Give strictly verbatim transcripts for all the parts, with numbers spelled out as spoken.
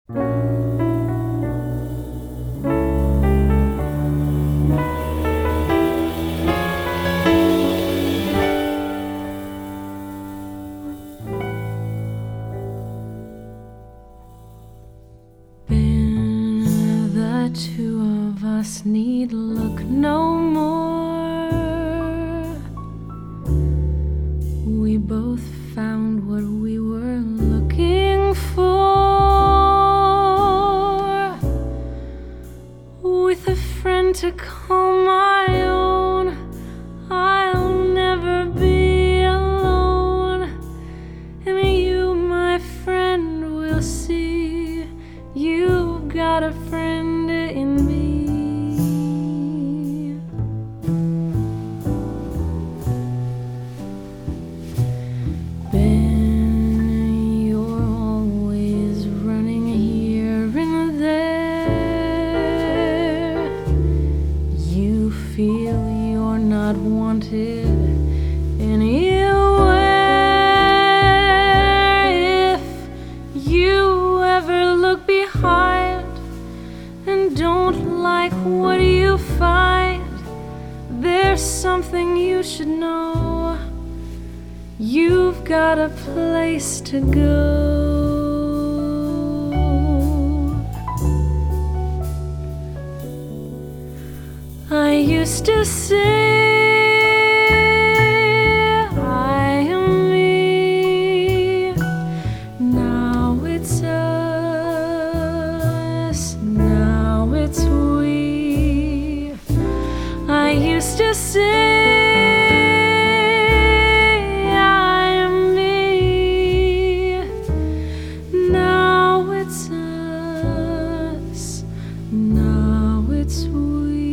Ben, the two of us need look no more. We both found what we were looking for. With a friend to call my own, I'll never be alone. And you, my friend, will see you've got a friend in me. Ben, you're always running here and there. You feel you're not wanted anywhere. If you ever look behind and don't like what you find, there's something you should know. You've got a place to go. I used to say I am me. Now it's us. Now it's we. I used to say I am me. Now it's us. Now it's we.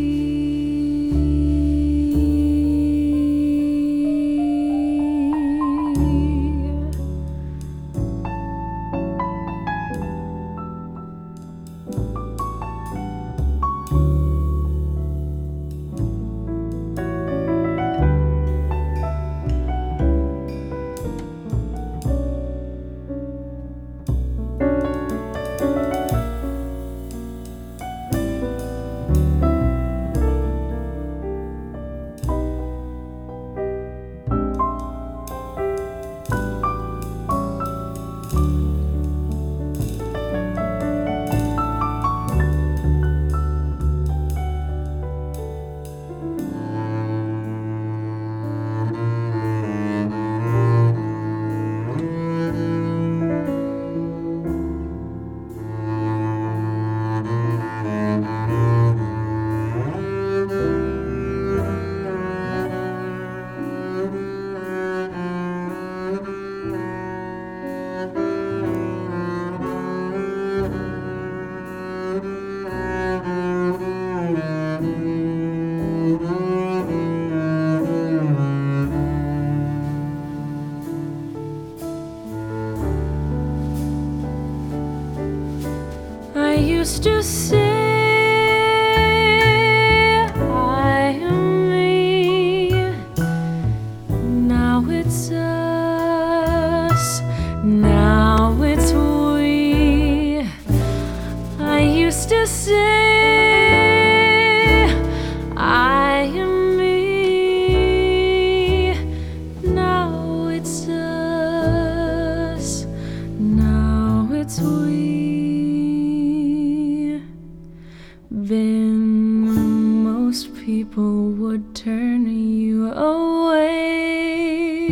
I used to say I am me. Now it's us. Now it's we. I used to say I am me. Now it's us. Now it's we. Ben, most people would turn you away.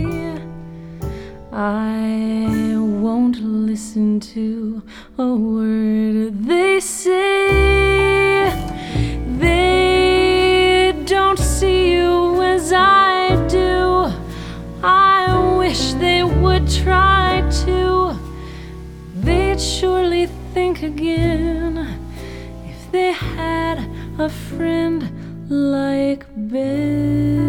I won't listen to a word they say. They don't see you as I do. I wish they would try to. They'd surely think again if they had a friend like Ben.